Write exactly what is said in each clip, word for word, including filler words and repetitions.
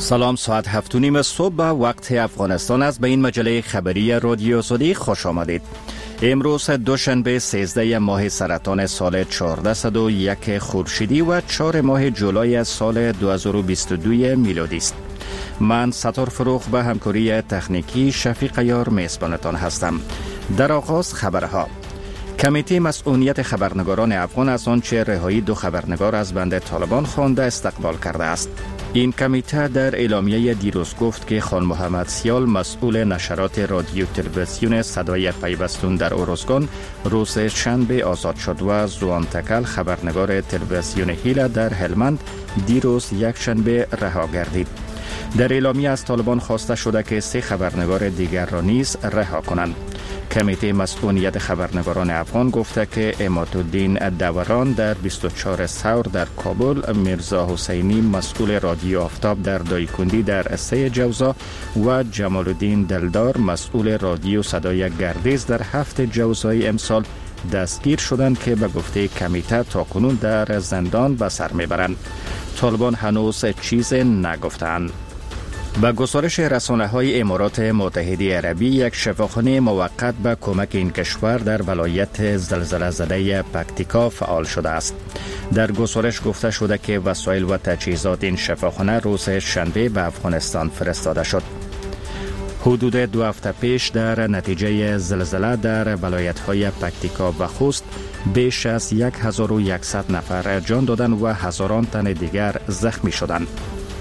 سلام، ساعت هفت و نیم صبح به وقت افغانستان است. به این مجله خبری رادیو زودی خوش آمدید. امروز دوشنبه سیزده ماه سرطان سال چهارصد و یک خورشیدی و چهار ماه جولای سال دو هزار و بیست و دو میلادی است. من ستار فروغ به همکاری تکنیکی شفیق یار میزبانتان هستم. در آغاز خبرها. کمیته مسئولیت خبرنگاران افغان از آنچه رهایی دو خبرنگار از بند طالبان خوانده استقبال کرده است. این کمیته در اعلامیه دیروز گفت که خان محمد سیال مسئول نشرات رادیو تلویزیون صدای پیوستون در اورزگان روز شنبه آزاد شد و زوان تکل خبرنگار تلویزیون هیله در هلمند دیروز یک شنبه رها گردید. در اعلامیه از طالبان خواسته شده که سه خبرنگار دیگر را نیز رها کنند. کمیته مسئولیت خبرنگاران افغان گفته که عمادالدین دوران در بیست و چهار ثور در کابل، میرزا حسینی مسئول رادیو آفتاب در دایکندی در سه جوزا و جمال الدین دلدار مسئول رادیو صدای گردیز در هفت جوزای امسال دستگیر شدند که به گفته کمیته تاکنون در زندان به سر میبرند. طالبان هنوز چیز نگفتند. با گزارش رسانه‌های امارات متحده عربی، یک شفاخانه موقت به کمک این کشور در ولایت زلزله زده پکتیکا فعال شده است. در گزارش گفته شده که وسایل و تجهیزات این شفاخانه روز شنبه به افغانستان فرستاده شد. حدود دو هفته پیش در نتیجه زلزله در ولایت‌های پکتیکا و خوست بیش از هزار و صد نفر جان دادند و هزاران تن دیگر زخمی شدند.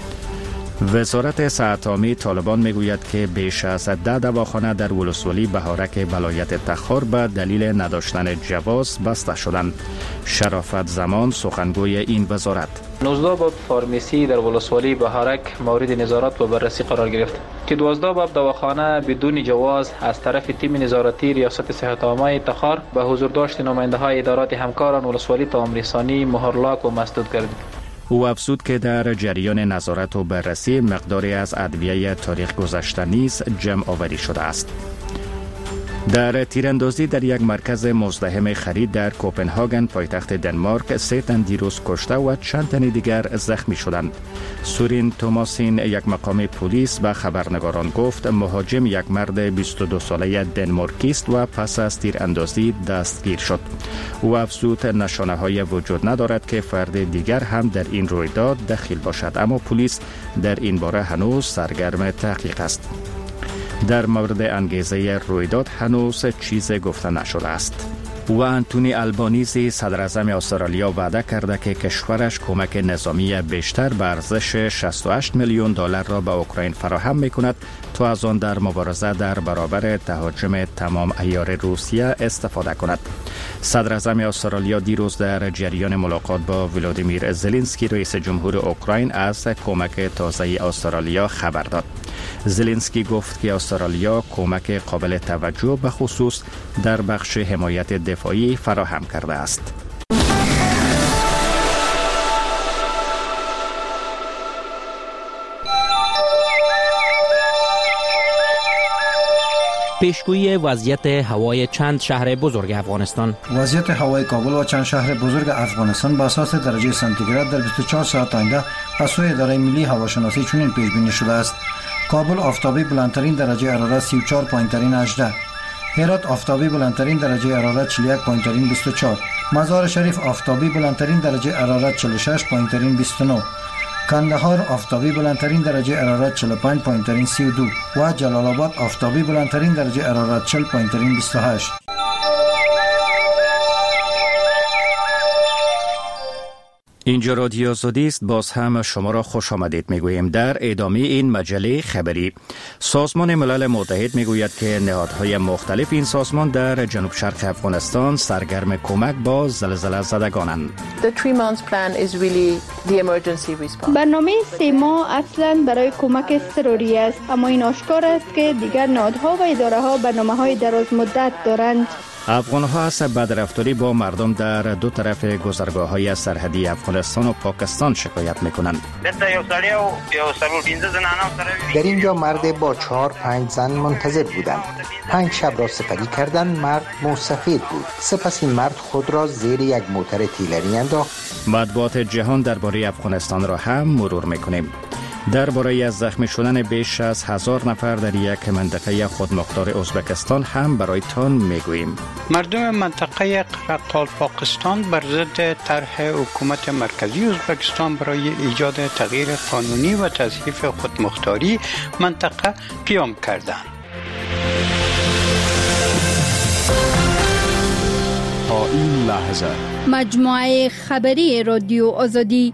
وزارت صحت عامه طالبان میگوید که بیش از ده دواخانه در ولسوالی بهارک ولایت تخار به دلیل نداشتن جواز بسته شدند. شرافت زمان سخنگوی این وزارت: نوزده باب فارمسی در ولسوالی بهارک مورد نظارت و بررسی قرار گرفت که دوازده باب دواخانه بدون جواز از طرف تیم نظارتی ریاست صحت عامه تخار به حضور داشت نماینده های ادارات همکاران ولسوالی تمام رسانی مهرلاک و مسدود کرد. او افزود که در جریان نظارت و بررسی مقداری از ادویه تاریخ گذشته نیز جمع آوری شده است. در تیراندازی در یک مرکز مزدحم خرید در کوپنهاگن پایتخت دنمارک سه تن دیروز کشته و چند تن دیگر زخمی شدند. سورین توماسین، یک مقام پلیس، به خبرنگاران گفت مهاجم یک مرد بیست و دو ساله دنمارکی است و پس از تیراندازی دستگیر شد. او افزود نشانه های وجود ندارد که فرد دیگر هم در این رویداد دخیل باشد، اما پلیس در این باره هنوز سرگرم تحقیق است. در مورد انگیزه رویداد هنوز چیز گفته نشده است. و انتونی البانیزی صدر اعظم استرالیا وعده کرده که کشورش کمک نظامی بیشتر به ارزش شصت و هشت میلیون دلار را به اوکراین فراهم میکند تا از آن در مبارزه در برابر تهاجم تمام عیار روسیه استفاده کند. صدر اعظم استرالیا دیروز در جریان ملاقات با ولادیمیر زلنسکی رئیس جمهور اوکراین از کمک تازه استرالیا خبر داد. زلنسکی گفت که استرالیا کمک قابل توجه به خصوص در بخش حمایت دفاعی فراهم کرده است. پیشگویی وضعیت هوای چند شهر بزرگ افغانستان. وضعیت هوای کابل و چند شهر بزرگ افغانستان با اساس درجه سانتیگراد در بیست و چهار ساعت آینده از سوی اداره ملی هواشناسی چنین پیش بینی شده است: کابل آفتابی بلندترین درجه حرارت سی و چهار پایینترین هجده، هرات آفتابی بلندترین درجه حرارت چهل و یک پایینترین بیست و چهار، مزار شریف آفتابی بلندترین درجه حرارت چهل و شش پایینترین بیست و نه، کندهار آفتابی بلندترین درجه حرارت چهل و پنج پایینترین سی و دو و جلال آباد آفتابی بلندترین درجه حرارت چهل پایینترین بیست و هشت. اینجا رادیو زودی است. باز هم شما را خوش آمدید میگوییم. در ادامه این مجله خبری، سازمان ملل متحد میگوید که نهادهای مختلف این سازمان در جنوب شرق افغانستان سرگرم کمک با زلزله زدگانند. برنامه سه ماه اصلا برای کمک اضطراری است، اما این آشکار است که دیگر نهادها و اداره ها برنامه‌های دراز مدت دارند. افغان‌ها از بدرفتاری با مردم در دو طرف گذرگاه‌های سرحدی افغانستان و پاکستان شکایت می‌کنند. در اینجا مرد با چهار پنج زن منتظر بودند. پنج شب را سپری کردند. مرد موسفید بود. سپس این مرد خود را زیر یک موتر تیلری انداخت. مطبوعات جهان درباره افغانستان را هم مرور می‌کنیم. درباره از زخمی شدن بیش از هزار نفر در یک منطقه خودمختار ازبکستان هم برایتان میگوییم. مردم منطقه قرقال پاکستان بر ضد طرح حکومت مرکزی ازبکستان برای ایجاد تغییر قانونی و تصحیح خودمختاری منطقه قیام کردند. تا این لحظه مجموعه خبری رادیو آزادی.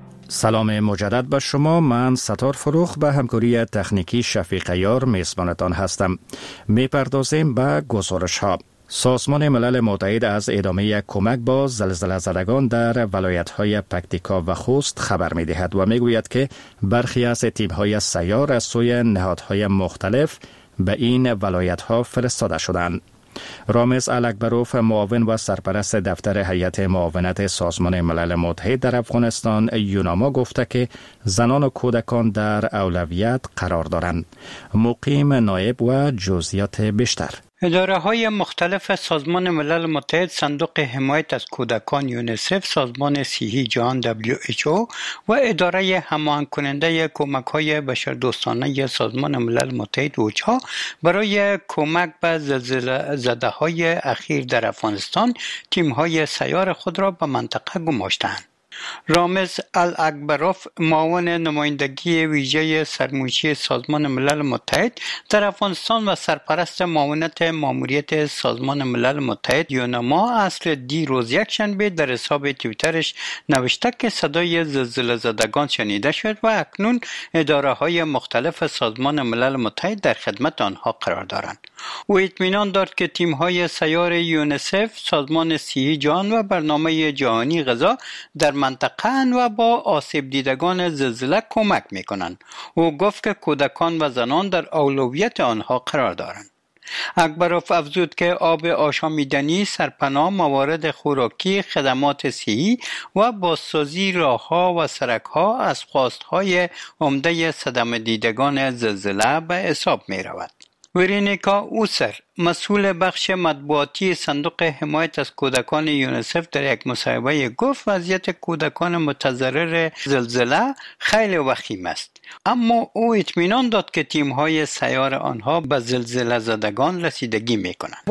سلام مجدد به شما. من ستار فروخ به همکاری تکنیکی شفیق یار میزبانتان هستم. میپردازیم به گزارش ها. سازمان ملل متحد از ادامه کمک با زلزله زدگان در ولایت‌های پکتیکا و خوست خبر می‌دهد و میگوید که برخی از تیم‌های سیار از سوی نهادهای مختلف به این ولایت‌ها فرستاده شدند. رامز الاکبروف، معاون و سرپرست دفتر هیئت معاونت سازمان ملل متحد در افغانستان یوناما گفته که زنان و کودکان در اولویت قرار دارند. مقیم نایب و جزئیات بیشتر. اداره های مختلف سازمان ملل متحد، صندوق حمایت از کودکان یونیسف، سازمان صحی جهان دبلیو اچ او و اداره هماهنگ کننده کمک های بشردوستانه سازمان ملل متحد اوچا برای کمک به زلزله زده های اخیر در افغانستان تیم های سیار خود را به منطقه گماشتند. رامز الاکبروف، معاون نمایندگی ویژه سرمایه‌ای سازمان ملل متحد در افغانستان و سرپرست معاونت ماموریت سازمان ملل متحد یوناما، اصل دیروز یک شنبه در حساب توییترش نوشته که صدای زلزله زدگان شنیده شد و اکنون اداره های مختلف سازمان ملل متحد در خدمت آنها قرار دارند. او اطمینان داد که تیم های سیار یونیسف، سازمان صحی جهان و برنامه جهانی غذا در منطقه و با آسیب دیدگان زلزله کمک میکنند. او گفت که کودکان و زنان در اولویت آنها قرار دارند. اکبروف افزود که آب آشامیدنی، سرپناه، موارد خوراکی، خدمات صحی و بازسازی راهها و سرکها از خواستهای عمده صدمه دیدگان زلزله به حساب می رود. ورینیکا اوسر، مسئول بخش مطبوعاتی صندوق حمایت از کودکان یونیسف، در یک مصاحبه گفت وضعیت کودکان متضرر زلزله خیلی وخیم است، اما او اطمینان داد که تیم‌های سیار آنها به زلزله زدگان رسیدگی می‌کنند.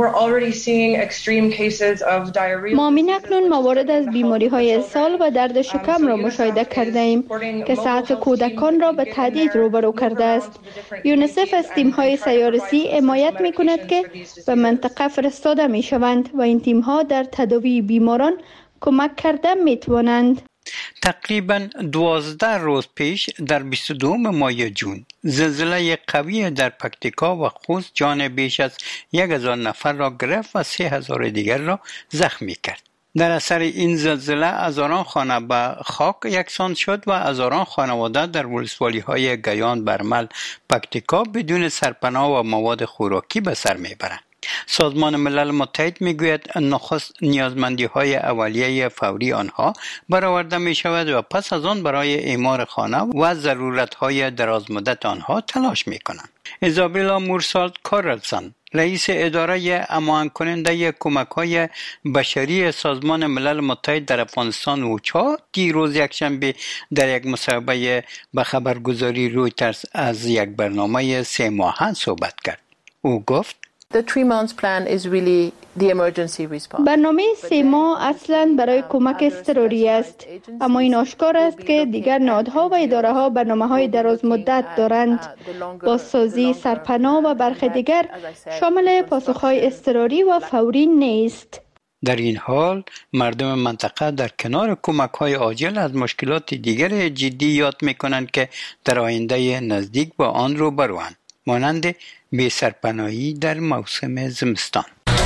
ما اکنون موارد از بیماری‌های اسهال و درد شکم را مشاهده کرده ایم که صحت کودکان را به تهدید روبرو کرده است. یونیسف از تیم‌های سیارسی حمایت می‌کند که به منطقه فرستاده می‌شوند و این تیم‌ها در تداوی بیماران کمک کرده می‌توانند. تقریباً دوازده روز پیش در بیست و دوم ماه جون زلزله قوی در پکتیکا و خوست جان بیش از یک هزار نفر را گرفت و سه هزار دیگر را زخمی کرد. در اثر این زلزله هزاران خانه به خاک یکسان شد و هزاران خانواده در ولسوالی‌های گیان، برمل، پکتیکا بدون سرپناه و مواد خوراکی به سر میبرند. سازمان ملل متحد میگوید نخست نیازمندی های اولیه فوری آنها برآورده می شود و پس از آن برای اعمار خانه و ضرورت های دراز مدت آنها تلاش می کنند. ایزابلا مورسالد کارلسن، رئیس اداره هماهنگ کننده کمک های بشری سازمان ملل متحد در افغانستان اوچا، دیروز یکشنبه در یک مصاحبه به خبرگزاری رویترز از یک برنامه سه ماهه صحبت کرد. او گفت برنامه سه ماه اصلاً برای کمک اضطراری است، اما این آشکار است که دیگر نهادها و اداره ها برنامه های دراز مدت دارند. بازسازی، سرپناه و برخی دیگر شامل پاسخهای اضطراری و فوری نیست. در این حال مردم منطقه در کنار کمک های عاجل از مشکلات دیگر جدی یاد می کنند که در آینده نزدیک با آن روبروند، مانند بی سرپناهی در موسم زمستان.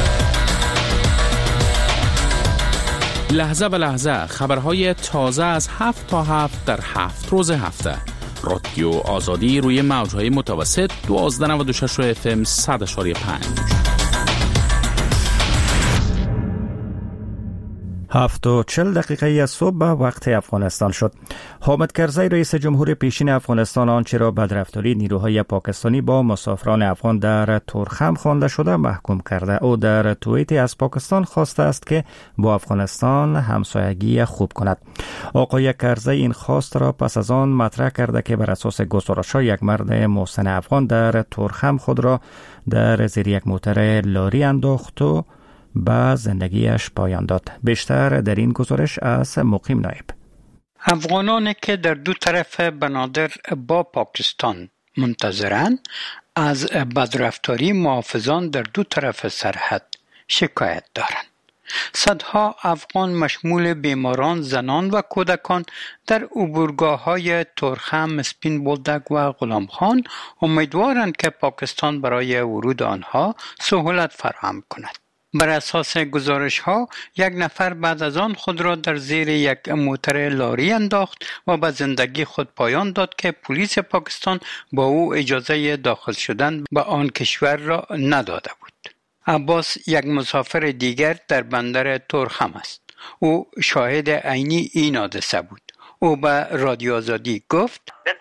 لحظه به لحظه خبرهای تازه از هفت تا هفت در هفت روز هفته. رادیو آزادی روی موجهای متوسط دوازده نود و شش اف ام صد اشاری پنج. هفت و چل دقیقه صبح به وقت افغانستان شد. حامد کرزی رئیس جمهور پیشین افغانستان آنچه را بدرفتاری نیروهای پاکستانی با مسافران افغان در تورخم خوانده شده محکوم کرده. او در توییتی از پاکستان خواسته است که با افغانستان همسایگی خوب کند. آقای کرزی این خواست را پس از آن مطرح کرده که بر اساس گزارش‌ها یک مرد محسن افغان در تورخم خود را در زیر یک موتر لاری انداخت و به زندگیش پایان داد. بیشتر در این گزارش از مقیم نایب. افغانانی که در دو طرف بنادر با پاکستان منتظرند از بدرفتاری محافظان در دو طرف سرحد شکایت دارند. صدها افغان مشمول بیماران، زنان و کودکان در عبورگاه‌های تورخم، سپین بولدک و غلامخان امیدوارند که پاکستان برای ورود آنها سهولت فراهم کند. بر اساس گزارش ها یک نفر بعد از آن خود را در زیر یک موتر لاری انداخت و به زندگی خود پایان داد که پلیس پاکستان با او اجازه داخل شدن به آن کشور را نداده بود. عباس یک مسافر دیگر در بندر تورخم است. او شاهد عینی این حادثه بود. او به رادیو آزادی گفت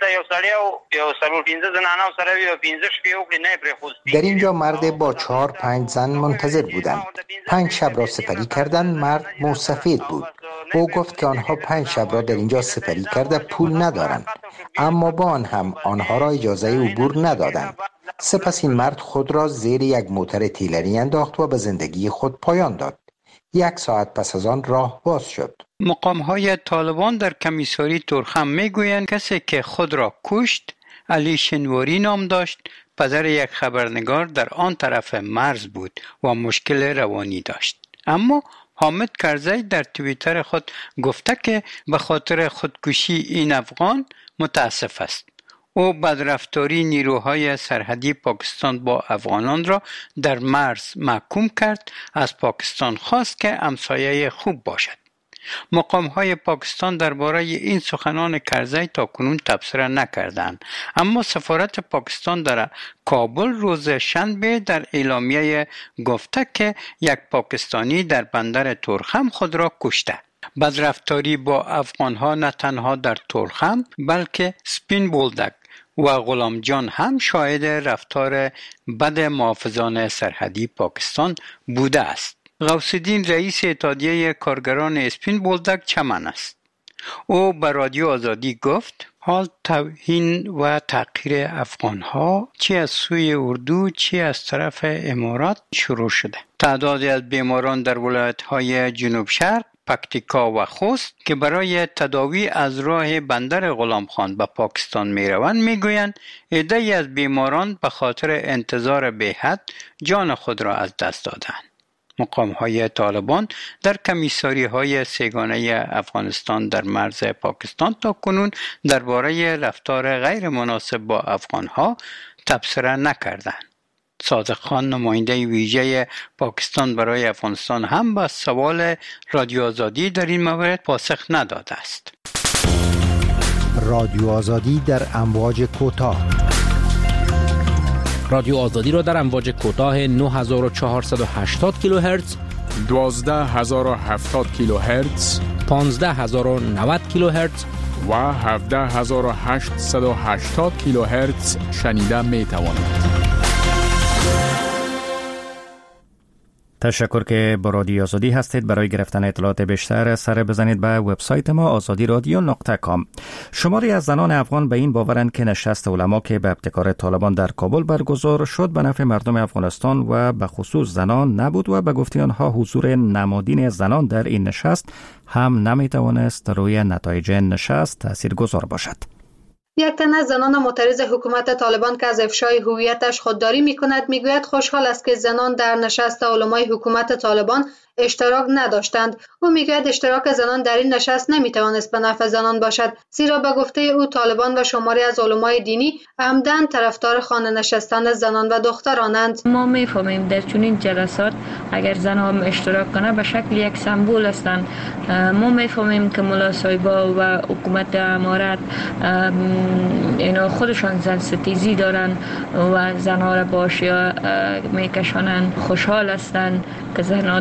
در اینجا مرد با چهار پنج زن منتظر بودند. پنج شب را سپری کردند. مرد موسفید بود. او گفت که آنها پنج شب را در اینجا سپری کرده پول ندارند، اما با آن هم آنها را اجازه عبور ندادند. سپس این مرد خود را زیر یک موتر تیلری انداخت و به زندگی خود پایان داد. یک ساعت پس از آن راه باز شد. مقام‌های طالبان در کمیساری تورخم میگویند کسی که خود را کشت علی شنواری نام داشت، پدر یک خبرنگار در آن طرف مرز بود و مشکل روانی داشت. اما حامد کرزی در توییتر خود گفته که به خاطر خودکشی این افغان متاسف است. او بدرفتاری نیروهای سرحدی پاکستان با افغانان را در مرز محکوم کرد. از پاکستان خواست که همسایه خوب باشد. مقام‌های پاکستان درباره این سخنان کرزی تاکنون تبصره نکردند، اما سفارت پاکستان در کابل روز شنبه در اعلامیه گفته که یک پاکستانی در بندر تورخم خود را کشته. بدرفتاری با افغان‌ها نه تنها در تورخم بلکه سپین بولدک و غلام جان هم شاهد رفتار بد محافظان سرحدی پاکستان بوده است. غوث الدین رئیس اتحادیه کارگران اسپین بولدک چمن است. او به رادیو آزادی گفت حال توهین و تحقیر افغان‌ها چی از سوی اردو چی از طرف امارات شروع شده. تعدادی از بیماران در ولایت‌های جنوب شرق، پکتیکا و خوست که برای تداوی از راه بندر غلامخان به پاکستان می روند می گویند عده‌ای از بیماران به خاطر انتظار به حد جان خود را از دست دادند. مقام‌های طالبان در کمیساری‌های سه‌گانه افغانستان در مرز پاکستان تا کنون درباره رفتار غیر مناسب با افغان‌ها تبصره نکردند. صادق خان نماینده ویژه پاکستان برای افغانستان هم به سوال رادیو آزادی در این مورد پاسخ نداده است. رادیو آزادی در امواج کوتاه. رادیو آزادی را در امواج کوتاه نه هزار و چهارصد و هشتاد کیلوهرتز، دوازده هزار و هفتاد کیلوهرتز، پانزده هزار و نود کیلوهرتز و هفده هزار و هشتصد و هشتاد کیلوهرتز شنیده می توانید. تشکر که با رادیو آزادی هستید. برای گرفتن اطلاعات بیشتر سر بزنید به وبسایت ما آزادی رادیو نقطه کام. شماری از زنان افغان به این باورند که نشست علما که به ابتکار طالبان در کابل برگزار شد به نفع مردم افغانستان و به خصوص زنان نبود و به گفته آنها حضور نمادین زنان در این نشست هم نمیتوانست روی نتایج نشست تاثیرگذار باشد. یک تن از زنان معترض حکومت طالبان که از افشای هویتش خودداری می‌کند میگوید خوشحال است که زنان در نشست علمای حکومت طالبان اشتراک نداشتند. او میگوید اشتراک زنان در این نشست نمیتوانست به نفع زنان باشد، زیرا به گفته او طالبان و شماری از علمای دینی عمدن طرفدار خانه نشستن زنان و دخترانند. ما میفهمیم در چنین جلسات اگر زنها اشتراک کنه به شکل یک سمبول هستند. ما میفهمیم که ملا صاحبا و حکومت امارت اینا خودشان زن ستیزی دارن و زنها را به آشیا میکشانند. خوشحال هستند که زنها در خانه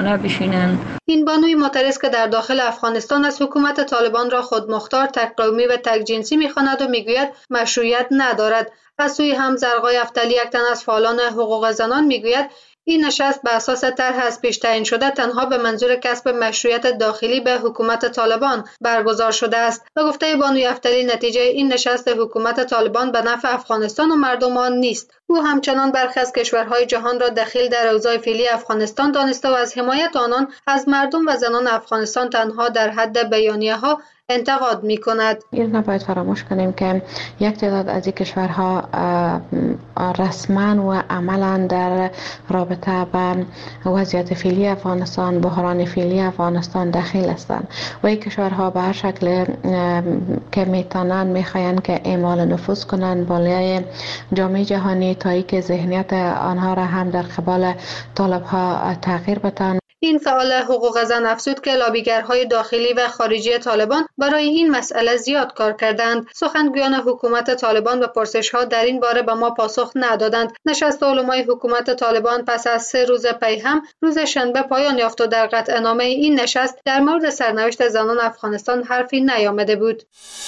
خانه بشینن. این بانوی معترض که در داخل افغانستان از حکومت طالبان را خودمختار، تک قومی و تک جنسی می‌خواند و میگوید مشروعیت ندارد. از سوی هم زرقای افتلی، یک تن از فعالان حقوق زنان، میگوید این نشست به اساس طرح از پیش تعیین شده تنها به منظور کسب مشروعیت داخلی به حکومت طالبان برگزار شده است. به گفته بانوی افتلی نتیجه این نشست حکومت طالبان به نفع افغانستان و مردم آن نیست. او همچنان برخی از کشورهای جهان را دخیل در اوضاع فعلی افغانستان دانسته و از حمایت آنان از مردم و زنان افغانستان تنها در حد بیانیه‌ها انتقاد می کند. این نباید فراموش کنیم که یک تعداد از این کشورها رسما و عملا در رابطه به وضعیت فعلی افغانستان، بحران فعلی افغانستان دخیل هستند و این کشورها به هر شکل که میتونن میخواین که اعمال نفوذ کنن بالای جامعه جهانی تا ای که ذهنیت آنها را هم در قبال طالبها تغییر بدن. این فعال حقوق زن افزود که لابیگرهای داخلی و خارجی طالبان برای این مسئله زیاد کار کردند. سخنگویان حکومت طالبان به پرسش‌ها در این باره به ما پاسخ ندادند. نشست علمای حکومت طالبان پس از سه روز پی هم روز شنبه پایان یافت و در قطعنامه این نشست در مورد سرنوشت زنان افغانستان حرفی نیامده بود.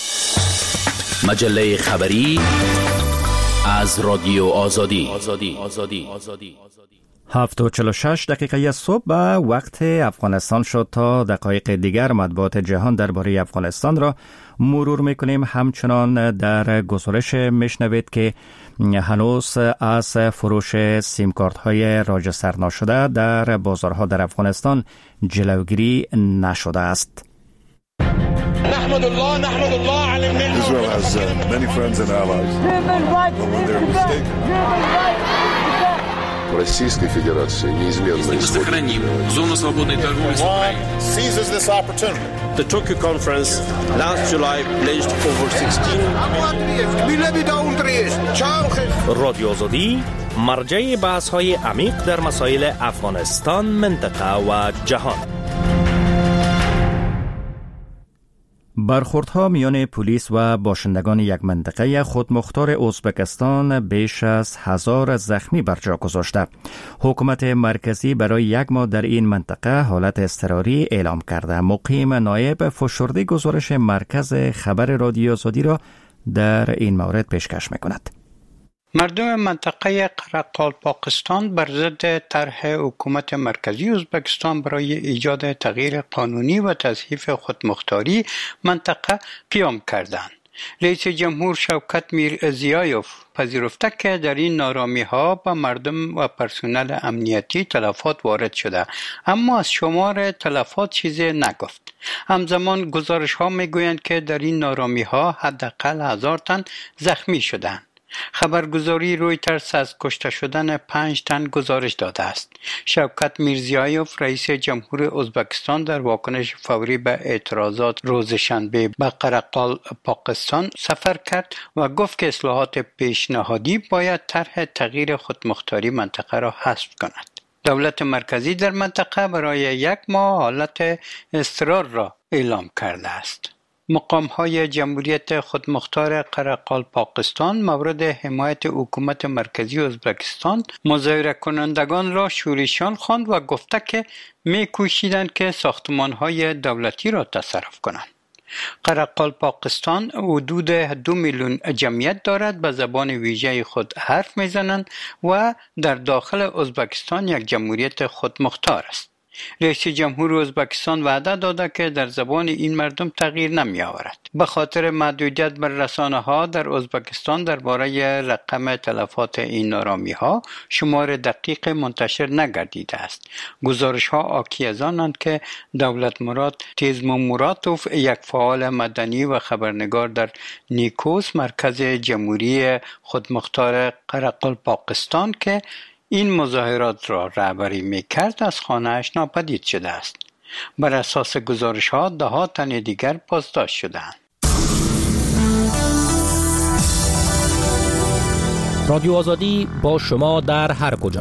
مجله خبری از رادیو آزادی. آزادی. آزادی. آزادی. هفت و چهل و شش دقیقه صبح به وقت افغانستان شد. تا دقایق دیگر مطبوعات جهان درباره افغانستان را مرور میکنیم. همچنان در گزارش میشنوید که هنوز از فروش سیم کارت های راجستر نشده در بازارها در افغانستان جلوگیری نشده است. نحمد الله نحمد الله على النعمة. Israel has uh, many friends and allies. But when they're mistaken. Российской Федерации неизменно сохраним зону свободной торговли с Украиной. Seizes this opportunity. The Tokyo conference last July pledged over sixteen. رادیو آزادی مرجع بحث‌های عمیق در مسائل افغانستان، منطقه و جهان. برخوردها میان پلیس و باشندگان یک منطقه خودمختار ازبکستان بیش از هزار زخمی بر جا گذاشته. حکومت مرکزی برای یک ماه در این منطقه حالت اضطراری اعلام کرده. مقیم نایب فشرده گزارش مرکز خبر رادیو آزادی را در این مورد پیشکش میکند. مردم منطقه قرقال پاکستان بر ضد طرح حکومت مرکزی ازبکستان برای ایجاد تغییر قانونی و تضعیف خودمختاری منطقه قیام کردند. رئیس جمهور شوکت میرزیایوف پذیرفته که در این نارامی‌ها به مردم و پرسنل امنیتی تلفات وارد شده، اما از شمار تلفات چیزی نگفت. همزمان گزارش‌ها می‌گویند که در این نارامی‌ها حداقل هزار تن زخمی شدند. خبرگزاری رویترز از کشته شدن پنج تن گزارش داده است. شوکت میرزیایوف رئیس جمهور ازبکستان در واکنش فوری به اعتراضات روز شنبه به قرقال پاکستان سفر کرد و گفت که اصلاحات پیشنهادی باید طرح تغییر خودمختاری منطقه را حذف کند. دولت مرکزی در منطقه برای یک ماه حالت اضطرار را اعلام کرده است. مقام‌های جمهوریت خودمختار قرقال پاکستان مورد حمایت حکومت مرکزی ازبکستان مظاهره کنندگان را شورشیان خواند و گفته که می‌کوشیدند که ساختمان‌های دولتی را تصرف کنند. قرقال پاکستان حدود دو میلیون جمعیت دارد، به زبان ویژه خود حرف می‌زنند و در داخل ازبکستان یک جمهوریت خودمختار است. رئیس جمهور ازبکستان وعده داده که در زبان این مردم تغییر نمی آورد. به خاطر محدودیت بر رسانه ها در ازبکستان درباره رقم تلفات این نارامی ها شمار دقیق منتشر نگردیده است. گزارش ها حاکی از آنند که دولت مراد تیزموراتوف، یک فعال مدنی و خبرنگار در نیکوس مرکز جمهوری خودمختار قرقال پاکستان که این مظاهرات را رهبری می‌کرد از خانه‌اش ناپدید شده است. بر اساس گزارش‌ها ده ها تن دیگر بازداشت شدند. رادیو آزادی با شما در هر کجا.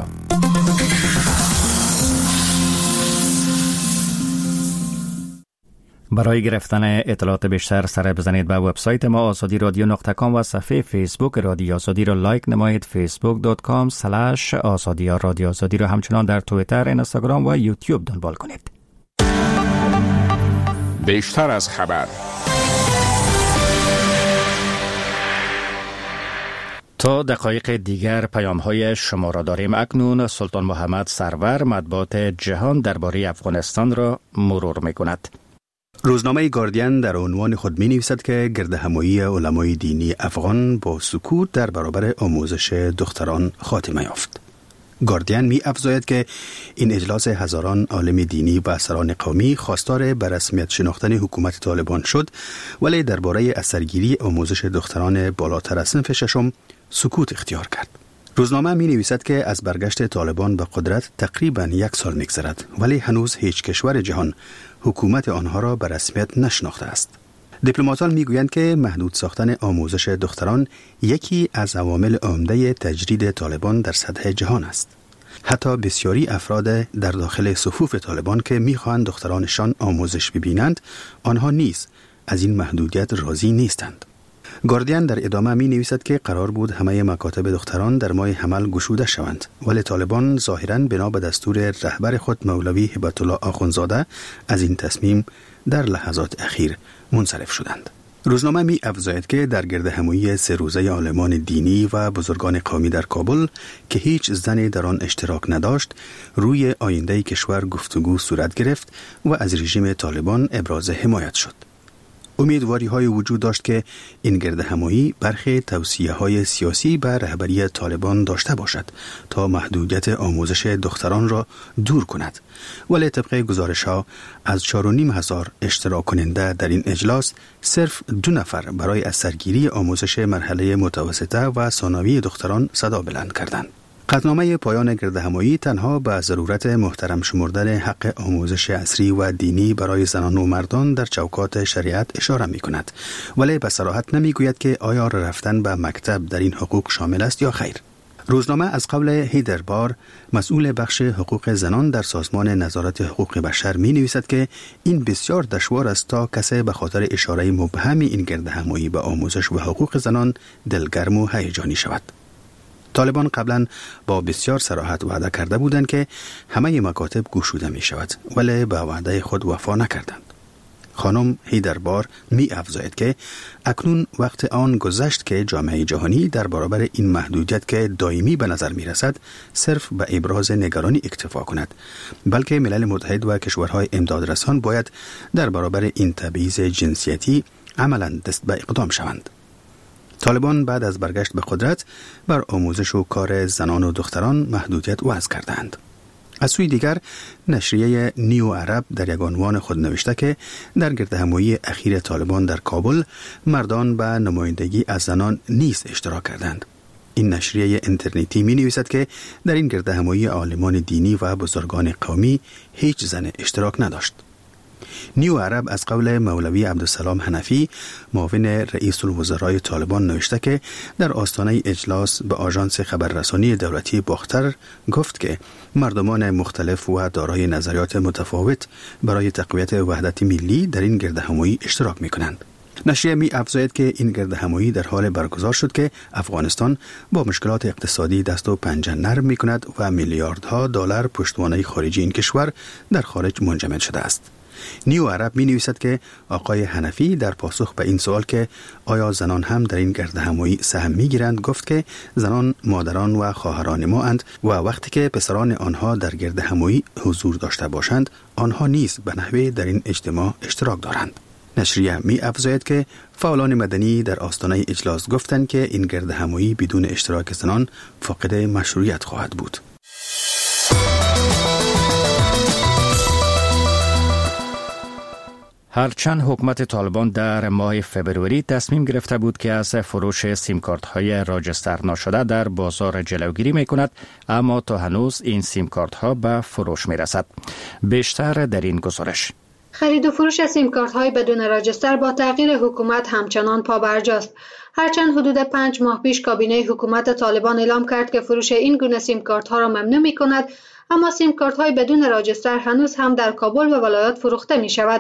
برای گرفتن اطلاعات بیشتر سر بزنید به وبسایت ما آزادی رادیو نقطه کام و صفحه فیسبوک رادیو آزادی را لایک نمایید. فیسبوک دات کام اسلش آزادی رادیو آزادی را همچنان در توییتر، اینستاگرام و یوتیوب دنبال کنید. بیشتر از خبر. تا دقایق دیگر پیام های شما را داریم. اکنون سلطان محمد سرور مطبوعات جهان درباره افغانستان را مرور می کند. روزنامه گاردین در عنوان خود می نویسد که گردهمایی علمای دینی افغان با سکوت در برابر آموزش دختران خاتمه یافت. گاردین می افزاید که این اجلاس هزاران عالم دینی و سران قومی خواستار به رسمیت شناختن حکومت طالبان شد، ولی درباره اثرگیری آموزش دختران بالاتر از صنف ششم سکوت اختیار کرد. روزنامه می نویسد که از برگشت طالبان به قدرت تقریباً یک سال می‌گذرد، ولی هنوز هیچ کشور جهان حکومت آنها را به رسمیت نشناخته است. دیپلماتان میگویند که محدود ساختن آموزش دختران یکی از عوامل عمده تجرید طالبان در سطح جهان است. حتی بسیاری افراد در داخل صفوف طالبان که میخواهند دخترانشان آموزش ببینند، آنها نیز از این محدودیت راضی نیستند. گاردین در ادامه می نویسد که قرار بود همه مکاتب دختران در ماه حمل گشوده شوند، ولی طالبان ظاهراً بنا به دستور رهبر خود مولوی هبت الله آخوندزاده از این تصمیم در لحظات اخیر منصرف شدند. روزنامه می افزاید که در گردهمایی سه روزه عالمان دینی و بزرگان قومی در کابل که هیچ زنی در آن اشتراک نداشت، روی آینده کشور گفتگو صورت گرفت و از رژیم طالبان ابراز حمایت شد. امیدواری های وجود داشت که این گردهمایی برخی توصیه های سیاسی به رهبری طالبان داشته باشد تا محدودیت آموزش دختران را دور کند، ولی طبق گزارش ها از چهار و نیم هزار اشتراک کننده در این اجلاس صرف دو نفر برای از سرگیری آموزش مرحله متوسطه و ثانوی دختران صدا بلند کردند. قطعنامه پایان گردهمایی تنها به ضرورت محترم شمردن حق آموزش عصری و دینی برای زنان و مردان در چوکات شریعت اشاره می کند، ولی به صراحت نمی گوید که آیا رفتن به مکتب در این حقوق شامل است یا خیر. روزنامه از قول هیدر بار، مسئول بخش حقوق زنان در سازمان نظارت حقوق بشر می نویسد که این بسیار دشوار است تا کسی به خاطر اشاره مبهم این گردهمایی به آموزش و حقوق زنان دلگرم و هیجانی شود. طالبان قبلا با بسیار صراحت وعده کرده بودند که همه مکاتب گشوده می شود، ولی به وعده خود وفا نکردند. خانم هیدربار می افزاید که اکنون وقت آن گذشت که جامعه جهانی در برابر این محدودیت که دائمی به نظر می رسد صرف به ابراز نگرانی اکتفا کند، بلکه ملل متحد و کشورهای امدادرسان باید در برابر این تبعیض جنسیتی عملاً دست به اقدام شوند. طالبان بعد از برگشت به قدرت بر آموزش و کار زنان و دختران محدودیت وضع کردند. از سوی دیگر نشریه نیو عرب در یک عنوان خود نوشته که در گردهمایی اخیر طالبان در کابل مردان به نمایندگی از زنان نیز اشتراک کردند. این نشریه اینترنتی می نویسد که در این گردهمایی عالمان دینی و بزرگان قومی هیچ زن اشتراک نداشت. نیو عرب از قول مولوی عبدالسلام حنفی معاون رئیس الوزرای طالبان نوشته که در آستانه اجلاس به آژانس خبررسانی دولتی باختر گفت که مردمان مختلف و دارای نظریات متفاوت برای تقویت وحدت ملی در این گردهمایی اشتراک می کنند. نشریه می افزاید که این گردهمایی در حال برگزار شد که افغانستان با مشکلات اقتصادی دست و پنجه نرم می کند و میلیاردها دلار پشتوانه خارجی این کشور در خارج منجمد شده است. نیو عرب می نویسد که آقای حنفی در پاسخ به این سوال که آیا زنان هم در این گردهمایی سهم می گیرند گفت که زنان مادران و خواهران ما اند و وقتی که پسران آنها در گردهمایی حضور داشته باشند آنها نیز به نحوی در این اجتماع اشتراک دارند. نشریه می افزاید که فعالان مدنی در آستانه اجلاس گفتند که این گردهمایی بدون اشتراک زنان فاقد مشروعیت خواهد بود. هرچند حکومت طالبان در ماه فبروری تصمیم گرفته بود که از فروش سیم کارت های راجستر نشده در بازار جلوگیری می کند، اما تا هنوز این سیم کارت ها به فروش می رسد. بیشتر در این گزارش. خرید و فروش سیم کارت های بدون راجستر با تغییر حکومت همچنان پابرجاست. هرچند حدود پنج ماه پیش کابینه حکومت طالبان اعلام کرد که فروش این گونه سیم کارت ها را ممنوع می کند، اما سیم کارت های بدون راجستر هنوز هم در کابل و ولایات فروخته می شود.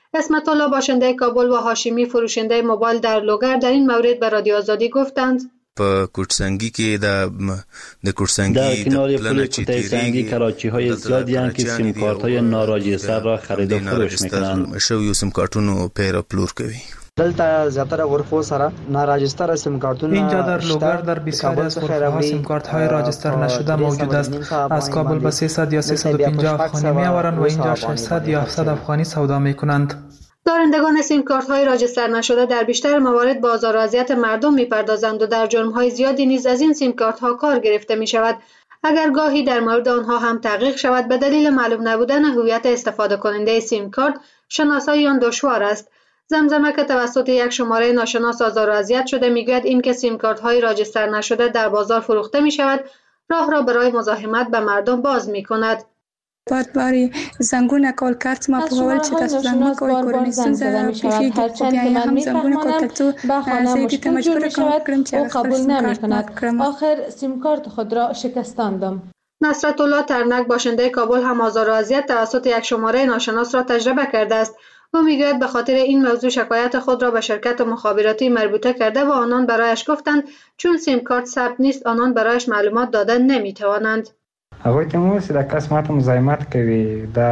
اسمت الله باشنده کابل و هاشمی فروشنده موبایل در لوگر در این مورد به رادیو آزادی گفتند په کوټسنګي کې د د کوټسنګي در کنار پل کوټسنګي کراچی های زیادی هستند که سیم کارت های ناراجستر را خرید و فروش میکنند. شو یو سیم کارتونو پیر پلور کوي. دلته زیاتره ورخو سره ناراجستر سیم کارتون اینجا در لوگر در بسیاری از ورخوها سیم کارت های راجستر نشده موجود است. از کابل به سیصد یا سیصد و پنجاه افغانی میآورند و اینجا ششصد یا هفتصد افغانی سودا میکنند. دارندگان سیم کارت های راجستر نشده در بیشتر موارد با آزار و اذیت مردم میپردازند و در جرم های زیادی نیز از این سیم کارت ها کار گرفته می شود. اگر گاهی در مورد آنها هم تحقیق شود به دلیل معلوم نبودن هویت استفاده کننده سیم کارت شناسایی آن دشوار است. زمزمه که توسط یک شماره ناشناس آزار و اذیت شده میگوید اینکه سیم کارت های راجستر نشده در بازار فروخته می شود راه را برای مزاحمت به مردم باز می کند. بعد باری زنگونه کال کرد ما پوهول چه دست زنگونه کال کورنیسون زده پیشی که خودیایی هم زنگونه کال کرد تو زیدی مجبور کنم چه قبول نمی کند. آخر سیم کارت خود را شکستاندم. نصرت الله ترنک باشنده کابل هم آزار و اذیت توسط یک شماره ناشناس را تجربه کرده است. او میگوید به خاطر این موضوع شکایت خود را به شرکت مخابراتی مربوطه کرده و آنان برایش گفتند چون سیم کارت ثبت نیست آنان برایش معلومات دادن نمیتوانند. هغوی ته مو چې د کس ماته مزاحمت کوي د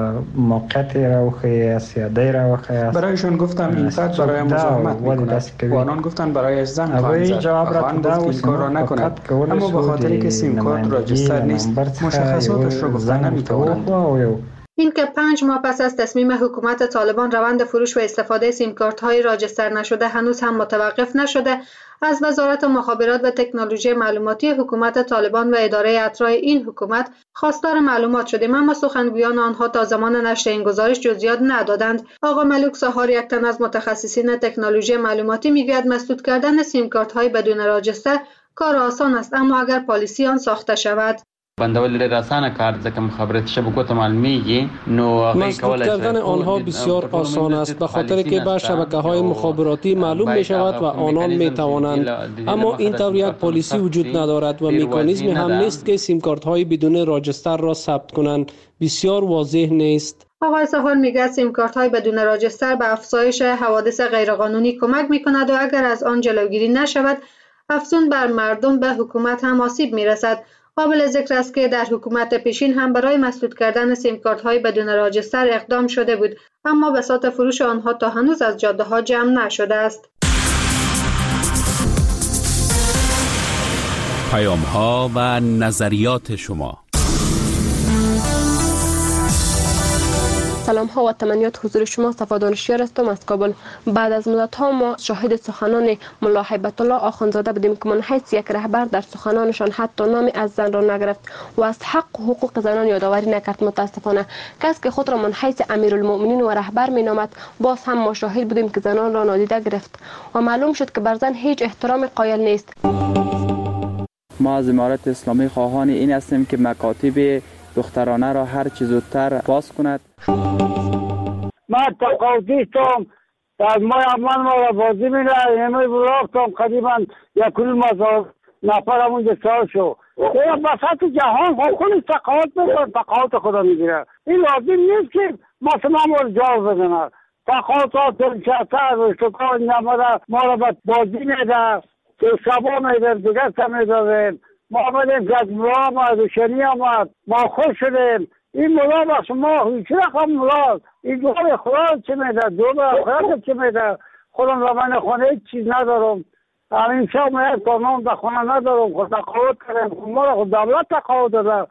موقعیت راوخی سیادی راوخی برایشون گفتم این فرد برای مزاحمت میکند و آنان گفتند برایش زنگ خواهند زد. جواب را خواهند گفت این کار را نکند اما به خاطری که سیم کارت راجستر نیست مشخصاتش را گفتن نمیتوانند. این که پنج ماه پس از تصمیم حکومت طالبان روند فروش و استفاده سیم کارت های راجستر نشده هنوز هم متوقف نشده، از وزارت مخابرات و تکنولوژی معلوماتی حکومت طالبان و اداره اطراح این حکومت خواستار معلومات شدیم، اما سخنگویان آنها تا زمان نشر این گزارش جزئیات ندادند. آقا ملوک سهار، یک تن از متخصصین تکنولوژی معلوماتی، میگوید مسدود کردن سیم کارت های بدون راجستر کار آسان است، اما اگر پالیسی آن ساخته شود. بندول لري رسانه کار ځکه مخابرات شبکو ته معلومیږي نو مسدود کردن آنها بسیار آسان است به خاطر که به شبکه‌های مخابراتی معلوم می شود و آنان می توانند، اما این طور یک پالیسی وجود ندارد و مکانیزمی هم نیست که سیم کارت های بدون راجستر را ثبت کنند. بسیار واضح نیست. آقای سهار میگه سیم کارت های بدون راجستر به افزایش حوادث غیرقانونی کمک می کند و اگر از آن جلوگیری نشود افزون بر مردم به حکومت هم آسیب می رسد. قابل ذکر است که در حکومت پیشین هم برای مسدود کردن سیم کارت های بدون راجستر اقدام شده بود، اما بساط فروش آنها تا هنوز از جاده ها جمع نشده است. پیام ها و نظریات شما. سلام ها و تمنیات حضور شما. صفا دانشیار هستم از کابل. بعد از مدت ها ما شاهد سخنان ملا هیبت الله آخوندزاده بودیم که من حیث یک رهبر در سخنانشان حتی نامی از زن را نگرفت و از حق و حقوق زنان یادآوری نکرد. متاسفانه کسی که خود را من حیث امیرالمؤمنین و رهبر می نامد باز هم ما شاهد بودیم که زنان را نادیده گرفت و معلوم شد که بر زن هیچ احترام قائل نیست. ما از امارت اسلامی خواهان این هستیم که مکاتب دخترانه را هر چه زودتر باز کند. من تقاضیستم از ما امان ما را بازی می رای همه برافتم قدیما یک کل مزار نفرم اونجا سال شو این بساط جهان خونی تقاض بزن تقاض خدا می گیره. این لازم نیست که مثلا ما را جاز بزنن تقاضات دلچستر رشتکان نمده ما را بازی میده که شبا میده دیگر سمیده ما آمدیم که از ملا آمد و شنی آمد ما خوش شدیم. این ملا بخش ما هیچ رقم ملا این دوار خدا چه میده دوار خدا چه میده خودم را من خونه هیچ چیز ندارم همین شب میاد کارنام در خونه ندارم خود تقاوت کردم ما را خود دولت تقاوت داده.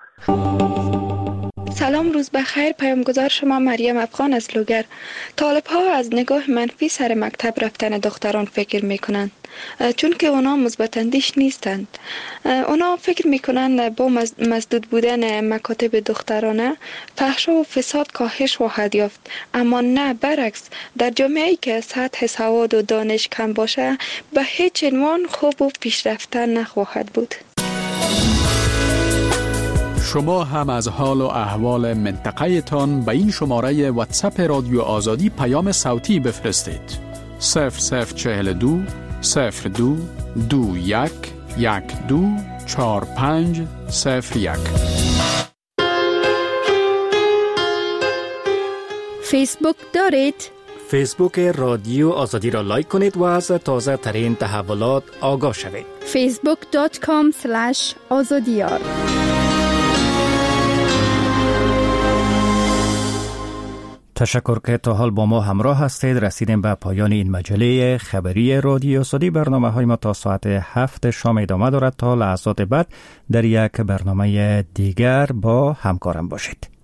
سلام، روز بخیر. پیامگذار شما مریم افغان از لوگر. طالب ها از نگاه منفی سر مکتب رفتن دختران فکر میکنند چون که اونا مثبت‌اندیش نیستند. اونا فکر میکنند با مسدود بودن مکاتب دخترانه فحش و فساد کاهش خواهد یافت، اما نه، برعکس. در جامعه‌ای که سطح سواد و دانش کم باشه به هیچ عنوان خوب و پیشرفته نخواهد بود. شما هم از حال و احوال منطقه تان به این شماره واتساپ رادیو آزادی پیام صوتی بفرستید. صفر صفر چهل دو صفر دو دو یک یک دو چهار پنج صفر یک. فیسبوک دارید؟ فیسبوک رادیو آزادی را لایک کنید و از تازه ترین تحولات آگاه شوید. فیسبوک دات کام اسلش آزادیار. تشکر که تا حال با ما همراه هستید. رسیدیم به پایان این مجله خبری رادیو آزادی. برنامه های ما تا ساعت هفت شام ادامه دارد. تا لحظات بعد در یک برنامه دیگر با همکارم باشید.